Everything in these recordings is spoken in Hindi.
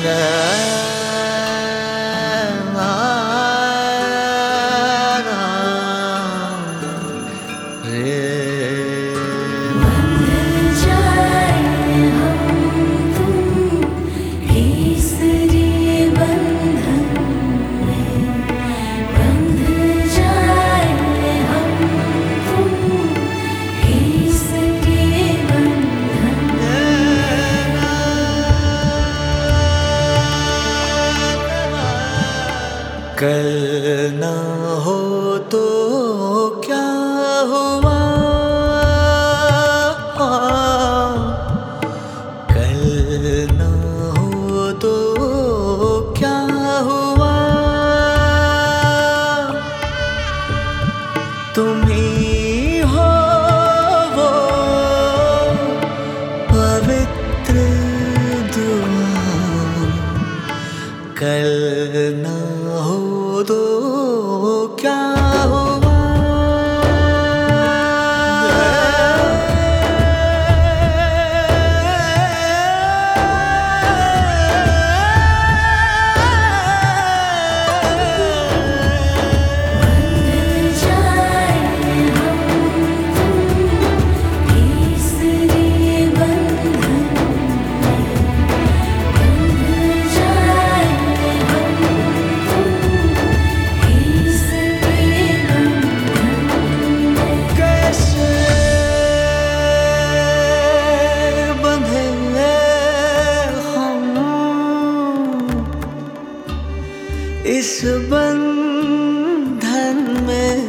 कल ना हो तो क्या हुआ, कल ना हो तो क्या हुआ, तुम ही हो वो पवित्र दुआ, कल ना हो तो क्या हुआ। इस बंधन में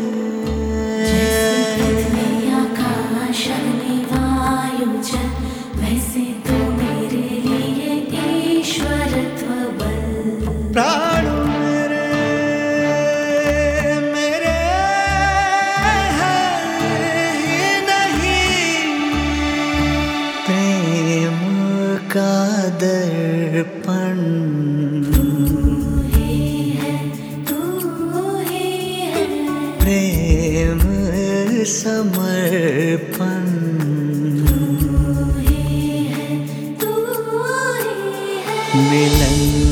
आकाश अग्नि वायु जल, वैसे तो मेरे लिए ईश्वरत्व बल। प्राण मेरे मेरे हैं ही नहीं, प्रेम का दर्पण प्रेम समर्पण, मिलन